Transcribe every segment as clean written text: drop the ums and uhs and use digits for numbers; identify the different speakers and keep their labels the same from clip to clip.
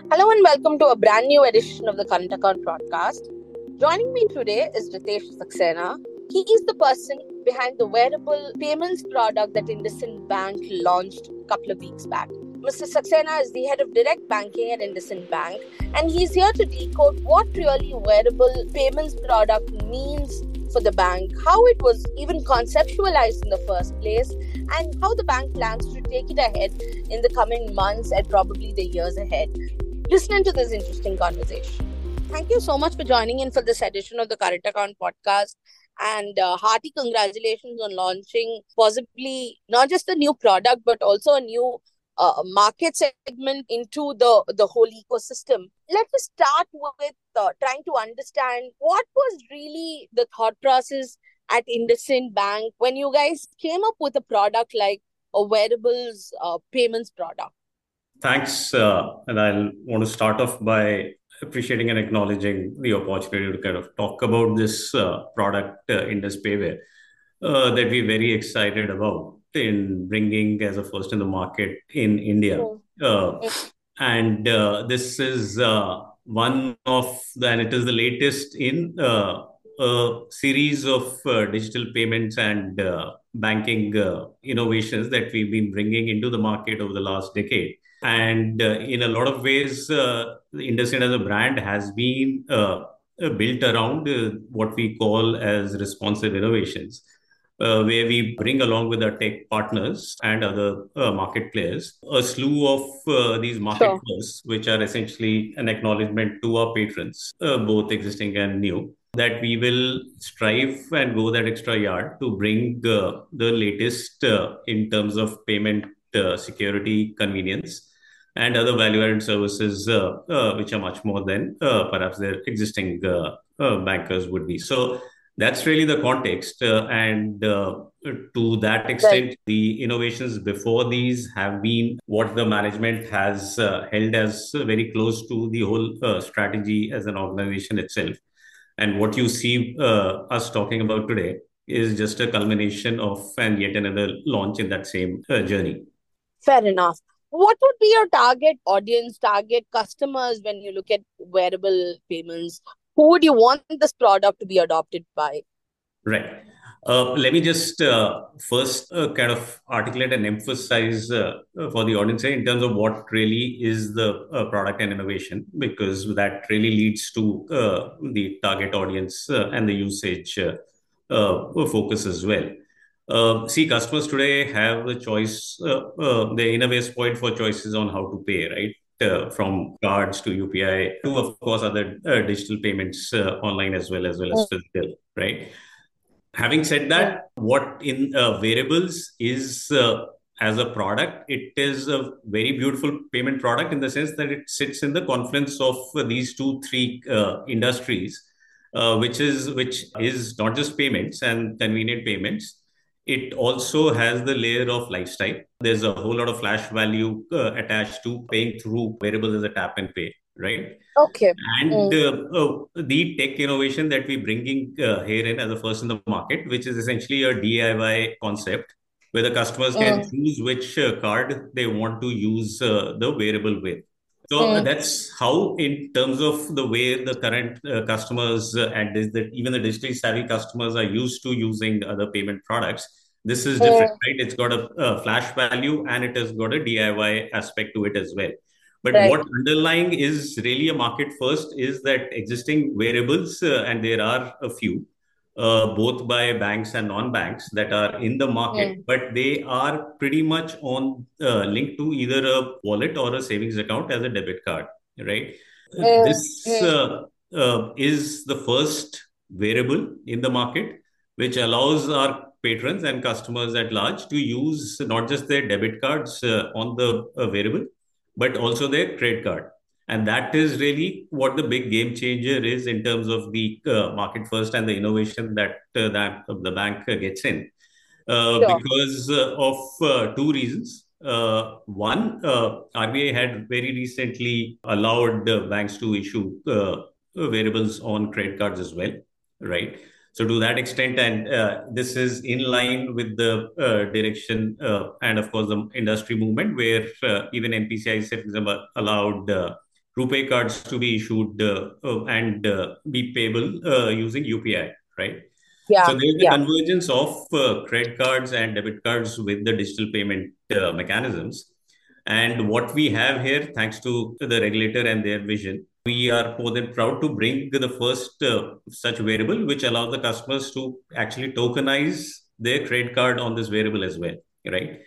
Speaker 1: Hello and welcome to a brand new edition of the Current Account podcast. Joining me today is Ritesh Saxena. He is the person behind the wearable payments product that IndusInd Bank launched a couple of weeks back. Mr. Saxena is the head of direct banking at IndusInd Bank, and he's here to decode what really wearable payments product means for the bank, how it was even conceptualized in the first place, and how the bank plans to take it ahead in the coming months and probably the years ahead. Listen to this interesting conversation. Thank you so much for joining in for this edition of the Current Account podcast. And hearty congratulations on launching possibly not just a new product, but also a new market segment into the whole ecosystem. Let us start with trying to understand what was really the thought process at IndusInd Bank when you guys came up with a product like a wearables payments product.
Speaker 2: Thanks. And I'll want to start off by appreciating and acknowledging the opportunity to kind of talk about this product, Indus Payware, that we're very excited about in bringing as a first in the market in India. Uh, and this is and it is the latest in a series of digital payments and banking innovations that we've been bringing into the market over the last decade. And in a lot of ways, IndusInd as a brand has been built around what we call as responsive innovations, where we bring along with our tech partners and other market players a slew of these market
Speaker 1: Sure.
Speaker 2: firsts, which are essentially an acknowledgement to our patrons, both existing and new, that we will strive and go that extra yard to bring the latest in terms of payment security, convenience, and other value-added services, which are much more than perhaps their existing bankers would be. So that's really the context. And to that extent,
Speaker 1: Right.
Speaker 2: the innovations before these have been what the management has held as very close to the whole strategy as an organization itself. And what you see us talking about today is just a culmination of and yet another launch in that same journey.
Speaker 1: Fair enough. What would be your target audience, target customers when you look at wearable payments? Who would you want this product to be adopted by?
Speaker 2: Right. Let me just first kind of articulate and emphasize for the audience here in terms of what really is the product and innovation, because that really leads to the target audience and the usage focus as well. See, customers today have the choice, the innovative point for choices on how to pay, right? From cards to UPI to, of course, other digital payments online as well as physical, right? Having said
Speaker 1: Mm,
Speaker 2: that, what in variables is as a product, it is a very beautiful payment product in the sense that it sits in the confluence of these two, three industries, which is not just payments and convenient payments. It also has the layer of lifestyle. There's a whole lot of flash value attached to paying through variables as a tap and pay, right?
Speaker 1: okay.
Speaker 2: And
Speaker 1: Mm,
Speaker 2: the tech innovation that we're bringing here in as a first in the market, which is essentially a DIY concept where the customers can
Speaker 1: mm,
Speaker 2: choose which card they want to use the wearable with. So
Speaker 1: mm,
Speaker 2: that's how, in terms of the way the current customers even the digitally savvy customers are used to using other payment products. This is different,
Speaker 1: mm,
Speaker 2: right? It's got a flash value and it has got a DIY aspect to it as well. But what
Speaker 1: right.
Speaker 2: underlying is really a market first is that existing variables, and there are a few, both by banks and non-banks that are in the market,
Speaker 1: Mm,
Speaker 2: but they are pretty much on linked to either a wallet or a savings account as a debit card, right?
Speaker 1: mm,
Speaker 2: This
Speaker 1: mm,
Speaker 2: is the first variable in the market, which allows our patrons and customers at large to use not just their debit cards on the variable, but also their credit card. And that is really what the big game changer is in terms of the market first and the innovation that the bank gets in.
Speaker 1: sure.
Speaker 2: Because of two reasons. One, RBI had very recently allowed banks to issue variables on credit cards as well, right? So to that extent, and this is in line with the direction and of course the industry movement where even NPCI, for example, allowed RuPay cards to be issued and be payable using UPI, right? So
Speaker 1: Yeah.
Speaker 2: there's the
Speaker 1: Yeah.
Speaker 2: convergence of credit cards and debit cards with the digital payment mechanisms. And what we have here, thanks to the regulator and their vision, we are more than proud to bring the first such variable, which allows the customers to actually tokenize their credit card on this variable as well, right?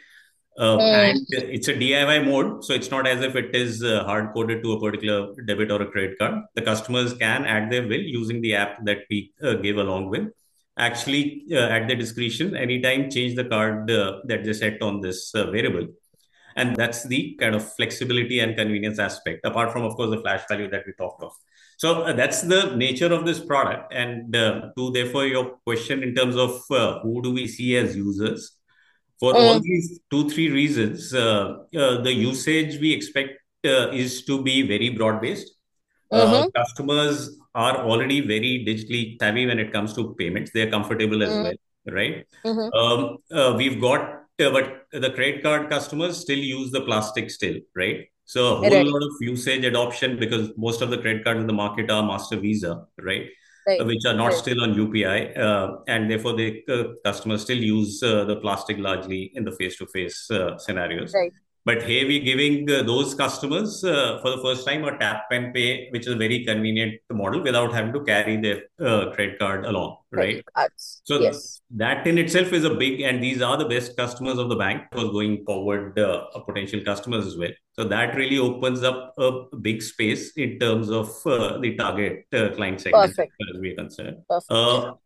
Speaker 1: Mm.
Speaker 2: And it's a DIY mode, so it's not as if it is hard coded to a particular debit or a credit card. The customers can add their will using the app that we give along with. Actually, at their discretion, anytime change the card that they set on this variable. And that's the kind of flexibility and convenience aspect, apart from, of course, the flash value that we talked of. So that's the nature of this product. And to therefore your question in terms of who do we see as users, for all
Speaker 1: Mm.
Speaker 2: these two, three reasons, the usage we expect is to be very broad based.
Speaker 1: Mm-hmm.
Speaker 2: Customers are already very digitally savvy when it comes to payments. They're comfortable as
Speaker 1: Mm.
Speaker 2: well, right?
Speaker 1: Mm-hmm.
Speaker 2: We've got, but the credit card customers still use the plastic still, right? So a whole
Speaker 1: Right.
Speaker 2: lot of usage adoption because most of the credit cards in the market are Master Visa, right?
Speaker 1: Right.
Speaker 2: Which are not
Speaker 1: Right.
Speaker 2: still on UPI, and therefore the customers still use the plastic largely in the face-to-face scenarios.
Speaker 1: Right.
Speaker 2: But here we're giving those customers for the first time a tap and pay, which is a very convenient model without having to carry their credit card along,
Speaker 1: Credit
Speaker 2: right?
Speaker 1: cards.
Speaker 2: So
Speaker 1: Yes.
Speaker 2: that in itself is a big, and these are the best customers of the bank for going forward, potential customers as well. So that really opens up a big space in terms of the target client segment
Speaker 1: Perfect.
Speaker 2: as far as we are concerned.
Speaker 1: Perfect.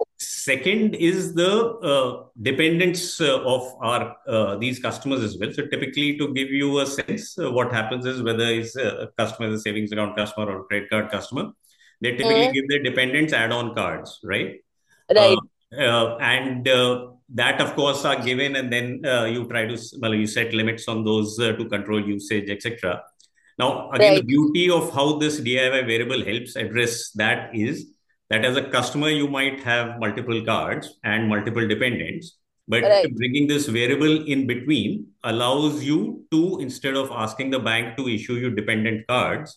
Speaker 2: Second is the dependence of our these customers as well. So typically, to give you a sense, what happens is whether it's a customer is a savings account customer or a credit card customer, they typically
Speaker 1: Mm.
Speaker 2: give their dependents add-on cards, right? Uh,
Speaker 1: Right.
Speaker 2: and that, of course, are given, and then you try to, well, you set limits on those to control usage, etc. Now, again, the
Speaker 1: Right.
Speaker 2: beauty of how this DIY variable helps address that is that as a customer, you might have multiple cards and multiple dependents, but
Speaker 1: Right.
Speaker 2: bringing this variable in between allows you to, instead of asking the bank to issue you dependent cards,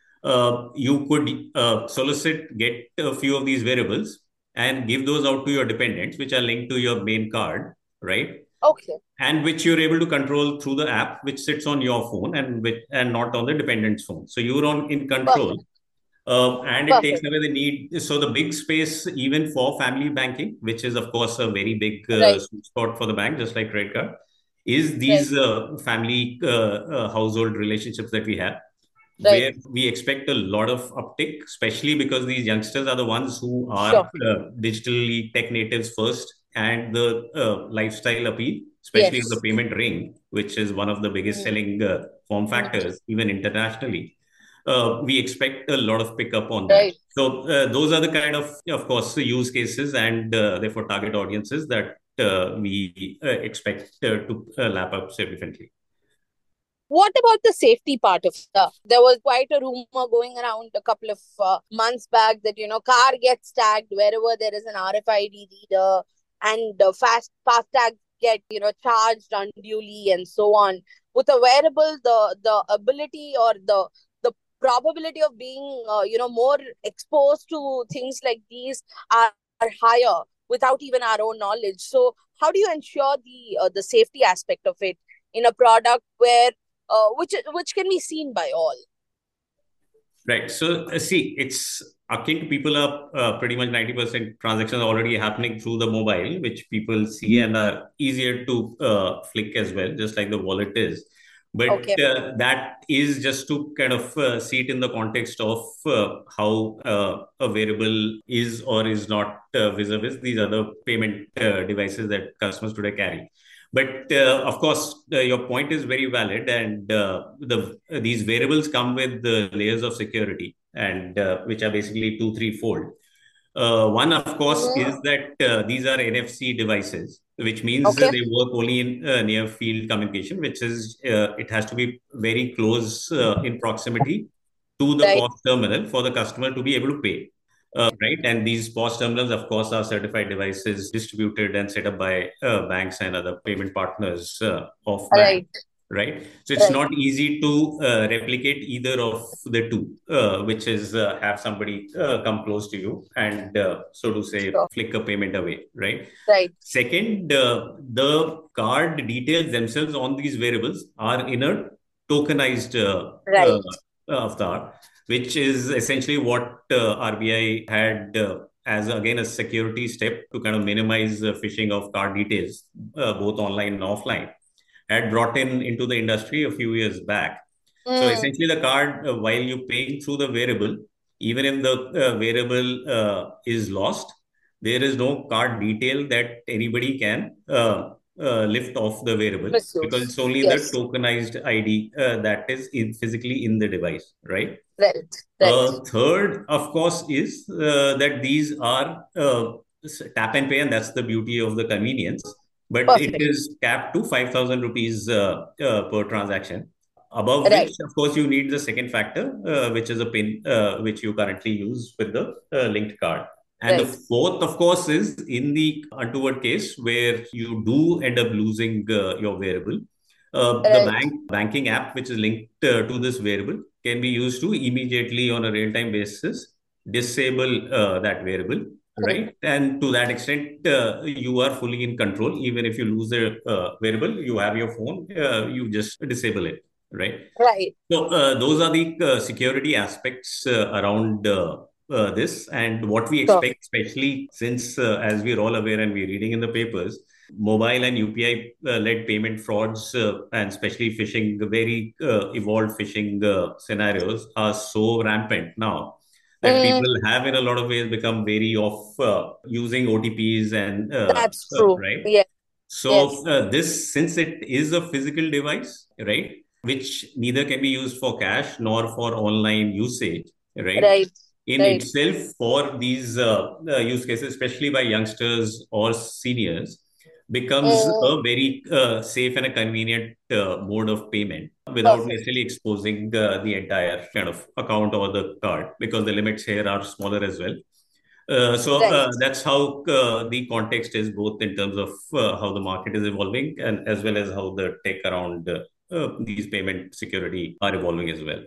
Speaker 2: you could solicit, get a few of these variables and give those out to your dependents, which are linked to your main card, right?
Speaker 1: Okay.
Speaker 2: And which you're able to control through the app, which sits on your phone and not on the dependent's phone. So you're on in control.
Speaker 1: Perfect.
Speaker 2: And it takes
Speaker 1: Perfect.
Speaker 2: away the need. So the big space, even for family banking, which is of course a very big
Speaker 1: Right.
Speaker 2: sweet spot for the bank, just like credit card, is
Speaker 1: Right.
Speaker 2: these family household relationships that we have,
Speaker 1: Right.
Speaker 2: where we expect a lot of uptick, especially because these youngsters are the ones who are
Speaker 1: Sure.
Speaker 2: digitally tech natives first, and the lifestyle appeal, especially of the
Speaker 1: Yes.
Speaker 2: payment ring, which is one of the biggest
Speaker 1: Mm.
Speaker 2: selling form
Speaker 1: Mm.
Speaker 2: factors, even internationally. We expect a lot of pickup on that.
Speaker 1: Right.
Speaker 2: So those are the kind of course, use cases and therefore target audiences that we expect to lap up significantly.
Speaker 1: What about the safety part of stuff? There was quite a rumor going around a couple of months back that, car gets tagged wherever there is an RFID reader, and fast tags get, charged unduly and so on. With a wearable, the ability or the probability of being, more exposed to things like these are higher without even our own knowledge. So how do you ensure the safety aspect of it in a product where which can be seen by all?
Speaker 2: Right. So see, it's akin to people are pretty much 90% transactions already happening through the mobile, which people see and are easier to flick as well, just like the wallet is. But
Speaker 1: Okay.
Speaker 2: that is just to kind of see it in the context of how a variable is or is not vis-a-vis these other payment devices that customers today carry. But of course, your point is very valid, and these variables come with the layers of security, and which are basically two, three fold. One, of course, is
Speaker 1: Mm-hmm.
Speaker 2: that these are NFC devices, which means
Speaker 1: Okay.
Speaker 2: they work only in near field communication, which is it has to be very close in proximity to the
Speaker 1: Right.
Speaker 2: POS terminal for the customer to be able to pay. Right. And these POS terminals, of course, are certified devices distributed and set up by banks and other payment partners of banks.
Speaker 1: Right.
Speaker 2: right? So it's
Speaker 1: Right.
Speaker 2: not easy to replicate either of the two, which is have somebody come close to you and so to say
Speaker 1: Sure.
Speaker 2: flick a payment away, right?
Speaker 1: Right.
Speaker 2: Second, the card details themselves on these variables are in a tokenized
Speaker 1: Right.
Speaker 2: avatar, which is essentially what RBI had as again a security step to kind of minimize phishing of card details, both online and offline, had brought in into the industry a few years back. So
Speaker 1: Mm.
Speaker 2: essentially, the card, while you're paying through the variable, even if the variable is lost, there is no card detail that anybody can lift off the variable because
Speaker 1: Misuse.
Speaker 2: it's only the
Speaker 1: Yes.
Speaker 2: tokenized ID that is physically in the device, right?
Speaker 1: Right. Right.
Speaker 2: Third, of course, is that these are tap and pay, and that's the beauty of the convenience. But it
Speaker 1: Perfect.
Speaker 2: is capped to 5,000 rupees per transaction. Above which,
Speaker 1: Right.
Speaker 2: of course, you need the second factor, which is a PIN, which you currently use with the linked card. And the
Speaker 1: Right.
Speaker 2: fourth, of course, is in the untoward case where you do end up losing your variable. The
Speaker 1: Right.
Speaker 2: banking app, which is linked to this variable, can be used to immediately on a real-time basis disable that variable,
Speaker 1: Correct.
Speaker 2: right? And to that extent, you are fully in control. Even if you lose the variable, you have your phone, you just disable it, right?
Speaker 1: Right.
Speaker 2: So those are the security aspects around this, and what we
Speaker 1: Sure.
Speaker 2: expect, especially since, as we're all aware and we're reading in the papers, mobile and UPI-led payment frauds and especially phishing, very evolved phishing scenarios are so rampant now that
Speaker 1: Mm,
Speaker 2: people have, in a lot of ways, become wary of using OTPs and
Speaker 1: that's true.
Speaker 2: right.
Speaker 1: Yes.
Speaker 2: So
Speaker 1: Yes.
Speaker 2: this, since it is a physical device, right, which neither can be used for cash nor for online usage, right?
Speaker 1: Right.
Speaker 2: In
Speaker 1: Right.
Speaker 2: itself, for these use cases, especially by youngsters or seniors, becomes
Speaker 1: Mm,
Speaker 2: a very safe and a convenient mode of payment without necessarily
Speaker 1: perfect.
Speaker 2: exposing the entire kind of account or the card, because the limits here are smaller as well. So
Speaker 1: Right.
Speaker 2: that's how the context is, both in terms of how the market is evolving and as well as how the tech around these payment security are evolving as well.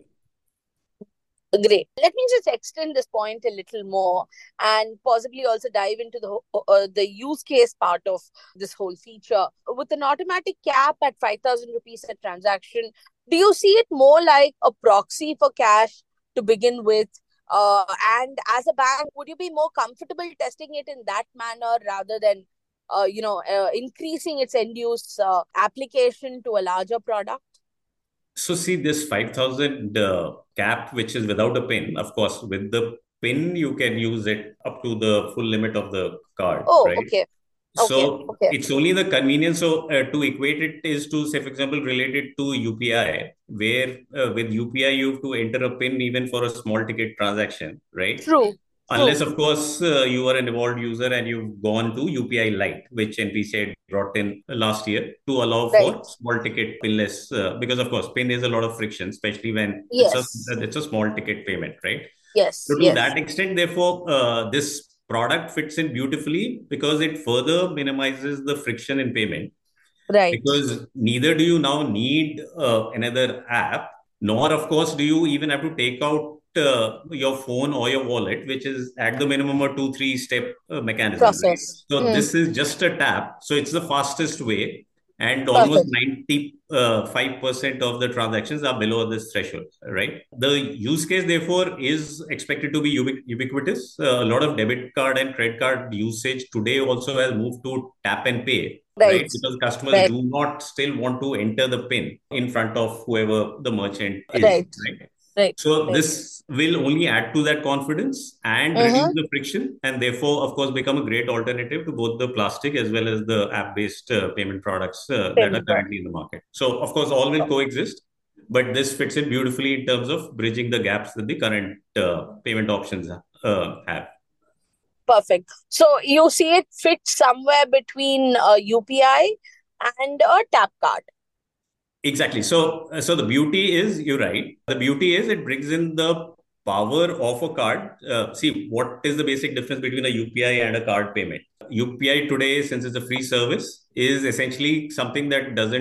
Speaker 1: Great. Let me just extend this point a little more and possibly also dive into the use case part of this whole feature. With an automatic cap at 5,000 rupees a transaction, do you see it more like a proxy for cash to begin with? And as a bank, would you be more comfortable testing it in that manner rather than, increasing its end use application to a larger product?
Speaker 2: So see this 5,000 cap, which is without a pin. Of course, with the pin, you can use it up to the full limit of the card,
Speaker 1: Oh,
Speaker 2: right?
Speaker 1: okay. Okay.
Speaker 2: So
Speaker 1: Okay.
Speaker 2: it's only the convenience. So to equate it is to say, for example, related to UPI, where with UPI you have to enter a PIN even for a small ticket transaction, right?
Speaker 1: True.
Speaker 2: Unless,
Speaker 1: True.
Speaker 2: of course, you are an evolved user and you've gone to UPI Lite, which NPCI had brought in last year to allow
Speaker 1: Right.
Speaker 2: for small ticket pinless, because of course PIN is a lot of friction, especially when
Speaker 1: Yes.
Speaker 2: it's a small ticket payment, right?
Speaker 1: Yes.
Speaker 2: So to
Speaker 1: Yes.
Speaker 2: that extent, therefore, this product fits in beautifully because it further minimizes the friction in payment,
Speaker 1: Right.
Speaker 2: because neither do you now need another app, nor, of course, do you even have to take out your phone or your wallet, which is at the minimum a 2-3 step mechanism, right?
Speaker 1: Process.
Speaker 2: So
Speaker 1: Mm.
Speaker 2: this is just a tap. So it's the fastest way, and almost
Speaker 1: Perfect.
Speaker 2: 95% of the transactions are below this threshold, right? The use case, therefore, is expected to be ubiquitous. A lot of debit card and credit card usage today also has moved to tap and pay, right?
Speaker 1: Right.
Speaker 2: Because customers
Speaker 1: Right.
Speaker 2: do not still want to enter the PIN in front of whoever the merchant is,
Speaker 1: Right.
Speaker 2: right?
Speaker 1: Right.
Speaker 2: So
Speaker 1: Right.
Speaker 2: this will only add to that confidence and reduce
Speaker 1: Mm-hmm.
Speaker 2: the friction, and therefore, of course, become a great alternative to both the plastic as well as the app-based payment products that are
Speaker 1: Payment product.
Speaker 2: currently in the market. So, of course, all will coexist, but this fits in beautifully in terms of bridging the gaps that the current payment options have.
Speaker 1: Perfect. So you see it fits somewhere between UPI and a tap card.
Speaker 2: Exactly. So the beauty is, you're right. The beauty is it brings in the power of a card. See, what is the basic difference between a UPI and a card payment? UPI today, since it's a free service, is essentially something that doesn't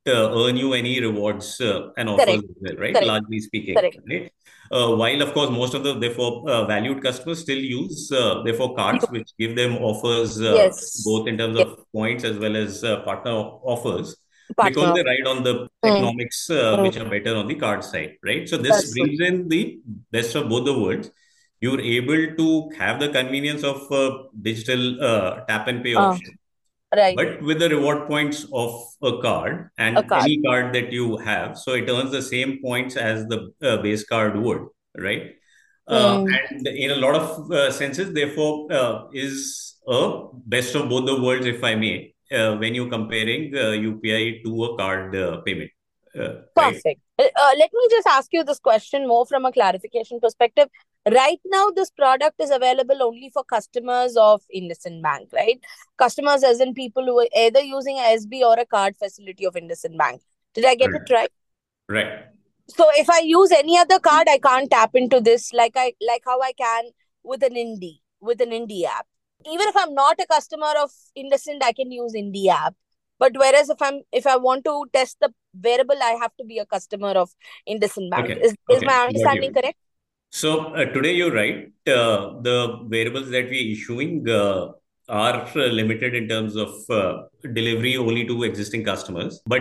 Speaker 2: earn you any rewards and offers
Speaker 1: Correct.
Speaker 2: as well, right?
Speaker 1: Correct.
Speaker 2: Largely speaking,
Speaker 1: Correct.
Speaker 2: right? While of course most of the therefore valued customers still use therefore cards
Speaker 1: You,
Speaker 2: which give them offers
Speaker 1: yes.
Speaker 2: both in terms
Speaker 1: Yes.
Speaker 2: of points as well as partner offers because
Speaker 1: Partner.
Speaker 2: they ride on the
Speaker 1: Mm,
Speaker 2: economics
Speaker 1: mm,
Speaker 2: which are better on the card side, right? So this
Speaker 1: that's true.
Speaker 2: brings in the best of both the worlds. You're able to have the convenience of digital tap and pay
Speaker 1: Uh,
Speaker 2: option,
Speaker 1: right.
Speaker 2: but with the reward points of a card
Speaker 1: A
Speaker 2: and
Speaker 1: card.
Speaker 2: any card that you have, so it earns the same points as the base card would, right?
Speaker 1: Mm,
Speaker 2: And in a lot of senses, therefore, is a best of both the worlds, if I may, when you're comparing UPI to a card payment, right?
Speaker 1: perfect. Let me just ask you this question more from a clarification perspective. Right now, this product is available only for customers of IndusInd Bank, right? Customers, as in people who are either using a SB or a card facility of IndusInd Bank. Did I get it
Speaker 2: Right.
Speaker 1: right?
Speaker 2: Right.
Speaker 1: So if I use any other card, I can't tap into this like how I can with an Indie app. Even if I'm not a customer of IndusInd, I can use Indie app. But whereas if I want to test the wearable, I have to be a customer of IndusInd Bank.
Speaker 2: Okay.
Speaker 1: Is
Speaker 2: Okay.
Speaker 1: my
Speaker 2: Got
Speaker 1: understanding
Speaker 2: you.
Speaker 1: correct?
Speaker 2: So today you're right. The variables that we're issuing are limited in terms of delivery only to existing customers. But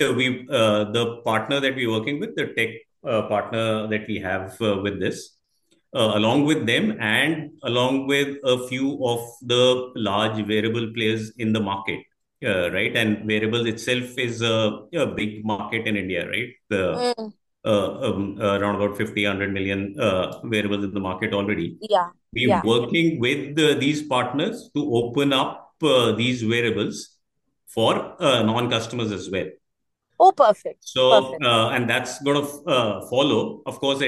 Speaker 2: the partner that we're working with, the tech partner that we have with this, along with them and along with a few of the large variable players in the market, right? And variables itself is a big market in India, right?
Speaker 1: Mm,
Speaker 2: Around about 50, 100 million variables in the market already.
Speaker 1: yeah,
Speaker 2: We're
Speaker 1: yeah.
Speaker 2: working with these partners to open up these variables for non-customers as well.
Speaker 1: Oh, perfect,
Speaker 2: So,
Speaker 1: perfect.
Speaker 2: and that's going to follow. Of course,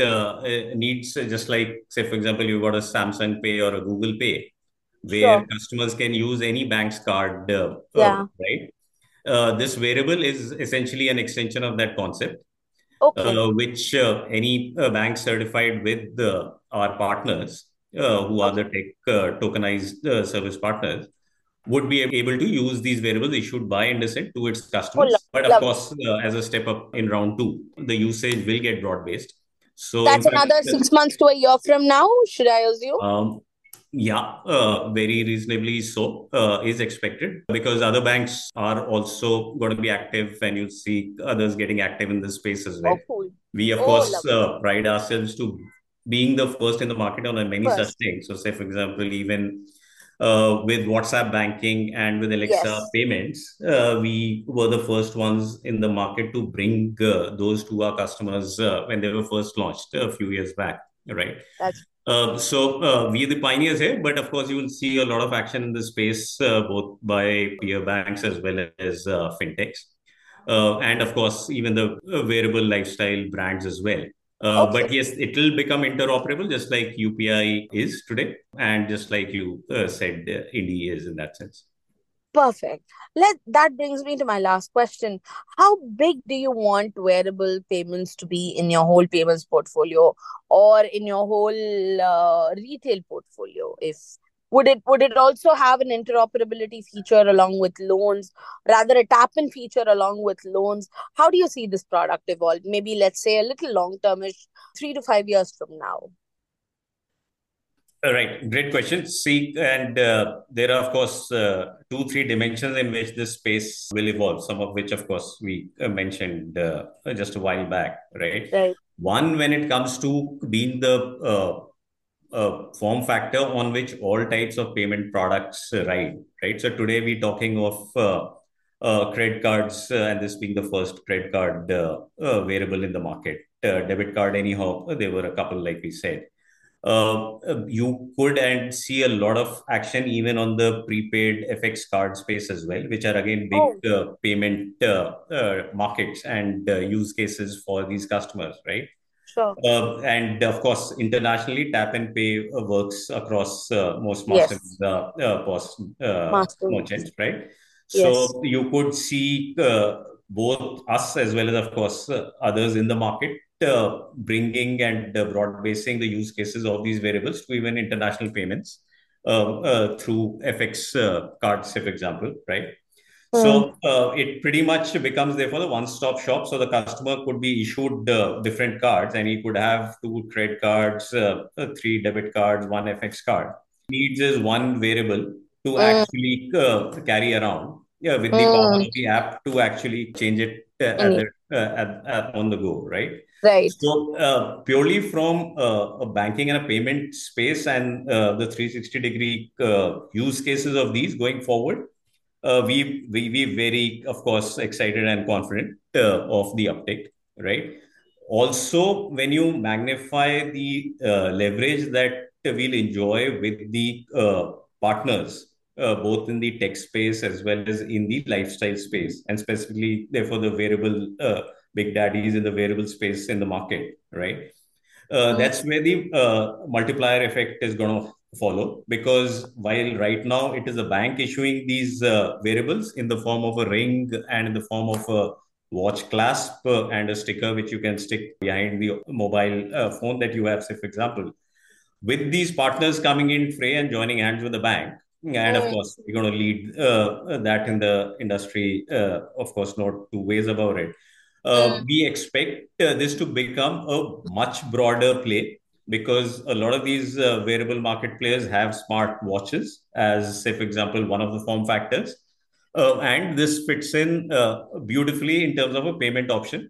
Speaker 2: it needs just like, say, for example, you've got a Samsung Pay or a Google Pay, where
Speaker 1: Sure.
Speaker 2: customers can use any bank's card,
Speaker 1: Yeah.
Speaker 2: right? This variable is essentially an extension of that concept,
Speaker 1: Okay.
Speaker 2: which any bank certified with our partners, who are the
Speaker 1: Okay.
Speaker 2: tech tokenized service partners, would be able to use these variables issued by IndusInd to its
Speaker 1: Oh,
Speaker 2: customers. But of
Speaker 1: lovely.
Speaker 2: course, as a step up in round two, the usage will get broad based. So, in
Speaker 1: That's
Speaker 2: fact,
Speaker 1: another 6 months to a year from now, should I assume?
Speaker 2: um, yeah, very reasonably so is expected because other banks are also going to be active, and you'll see others getting active in this space as well.
Speaker 1: Oh, cool.
Speaker 2: We, of
Speaker 1: Oh,
Speaker 2: course,
Speaker 1: lovely.
Speaker 2: pride ourselves to being the first in the market on many such
Speaker 1: First.
Speaker 2: things. So, say, for example, even with WhatsApp banking and with Alexa
Speaker 1: Yes.
Speaker 2: payments, we were the first ones in the market to bring those to our customers when they were first launched a few years back, right?
Speaker 1: That's
Speaker 2: So we are the pioneers here, but of course you will see a lot of action in this space, both by peer banks as well as fintechs, and of course even the wearable lifestyle brands as well.
Speaker 1: okay.
Speaker 2: But yes, it will become interoperable, just like UPI is today, and just like you said, Indie is in that sense.
Speaker 1: Perfect. Let that brings me to my last question. How big do you want wearable payments to be in your whole payments portfolio or in your whole retail portfolio? If would it also have an interoperability feature along with loans, rather a tap-in feature along with loans? How do you see this product evolve? Maybe let's say a little long-termish, 3 to 5 years from now.
Speaker 2: Right, great question. See, and there are, of course, two, three dimensions in which this space will evolve, some of which, of course, we mentioned just a while back, right?
Speaker 1: Right.
Speaker 2: One, when it comes to being the form factor on which all types of payment products ride, right? So today we're talking of credit cards, and this being the first credit card variable in the market. Debit card, anyhow, there were a couple, like we said. You could and see a lot of action even on the prepaid FX card space as well, which are again big
Speaker 1: Oh,
Speaker 2: payment markets and use cases for these customers, right?
Speaker 1: sure.
Speaker 2: And of course, internationally, tap and pay works across most master
Speaker 1: Yes.
Speaker 2: POS
Speaker 1: Master.
Speaker 2: merchants, right?
Speaker 1: Yes.
Speaker 2: So you could see both us as well as, of course, others in the market bringing and broad basing the use cases of these variables to even international payments through FX cards, say, for example, right? So it pretty much becomes therefore the one-stop shop. So the customer could be issued different cards, and he could have two credit cards, three debit cards, one FX card. Needs is one variable to actually carry around, yeah, with the power of the app to actually change it on the go, right?
Speaker 1: Right.
Speaker 2: So purely from a banking and a payment space and the 360-degree use cases of these going forward, we very, of course, excited and confident of the uptake, right? Also, when you magnify the leverage that we'll enjoy with the partners, both in the tech space as well as in the lifestyle space, and specifically, therefore, the wearable big daddies in the wearable space in the market, right? That's where the multiplier effect is going to follow, because while right now it is a bank issuing these variables in the form of a ring and in the form of a watch clasp and a sticker which you can stick behind the mobile phone that you have, say, for example, with these partners coming in fray and joining hands with the bank. And of course, we're going to lead that in the industry, of course, no two ways about it. We expect this to become a much broader play, because a lot of these wearable market players have smart watches as, say, for example, one of the form factors. And this fits in beautifully in terms of a payment option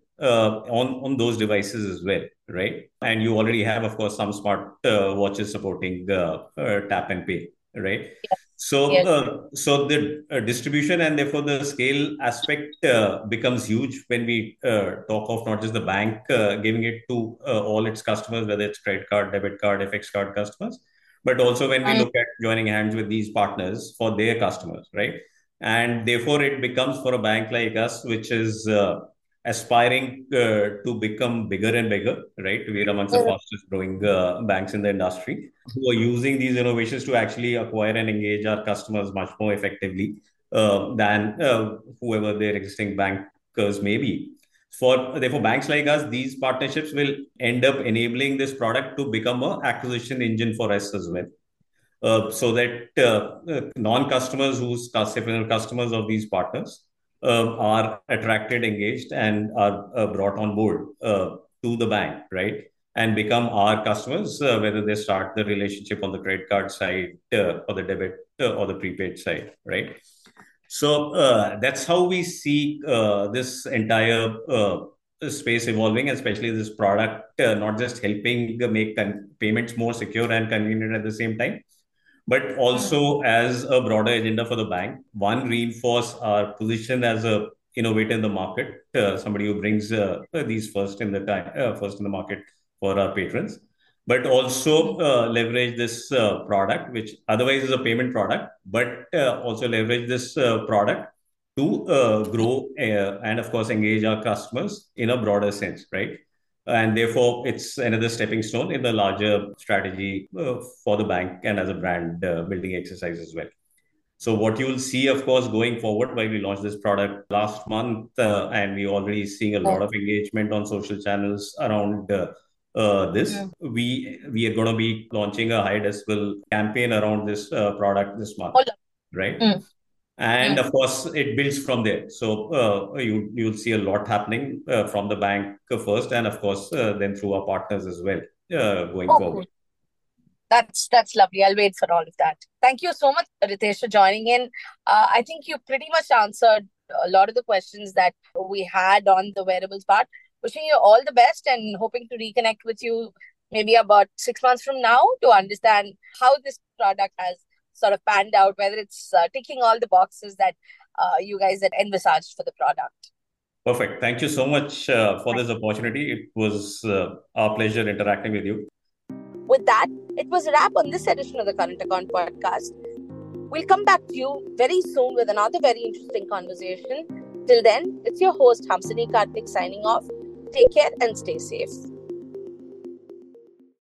Speaker 2: on those devices as well, right? And you already have, of course, some smart watches supporting tap and pay, right? So, so the distribution and therefore the scale aspect becomes huge when we talk of not just the bank giving it to all its customers, whether it's credit card, debit card, FX card customers, but also when we look at joining hands with these partners for their customers, right? And therefore, it becomes for a bank like us, which is aspiring to become bigger and bigger, right? We're amongst the fastest growing banks in the industry, who are using these innovations to actually acquire and engage our customers much more effectively than whoever their existing bankers may be. Therefore, banks like us, these partnerships will end up enabling this product to become an acquisition engine for us as well. So that non-customers who's customers of these partners are attracted, engaged, and are brought on board to the bank, right? And become our customers, whether they start the relationship on the credit card side or the debit or the prepaid side, right? So that's how we see this entire space evolving, especially this product, not just helping make payments more secure and convenient at the same time, but also as a broader agenda for the bank. One, reinforce our position as a innovator in the market, somebody who brings these first in the market for our patrons, but also leverage this product, which otherwise is a payment product, but also leverage this product to grow and of course engage our customers in a broader sense, right? And therefore it's another stepping stone in the larger strategy for the bank and as a brand building exercise as well. So what you will see, of course, going forward, while we launched this product last month, and we're already seeing a lot of engagement on social channels around this. We are going to be launching a high decibel campaign around this product this month, right? And of course, it builds from there. So you'll see a lot happening from the bank first, and of course, then through our partners as well going forward.
Speaker 1: That's lovely. I'll wait for all of that. Thank you so much, Ritesh, for joining in. I think you pretty much answered a lot of the questions that we had on the wearables part. Wishing you all the best and hoping to reconnect with you maybe about 6 months from now to understand how this product has sort of panned out, whether it's ticking all the boxes that you guys had envisaged for the product.
Speaker 2: Perfect. Thank you so much for this opportunity. It was our pleasure interacting with you.
Speaker 1: With that, it was a wrap on this edition of the Current Account Podcast. We'll come back to you very soon with another very interesting conversation. Till then, it's your host, Hamsini Karthik, signing off. Take care and stay safe.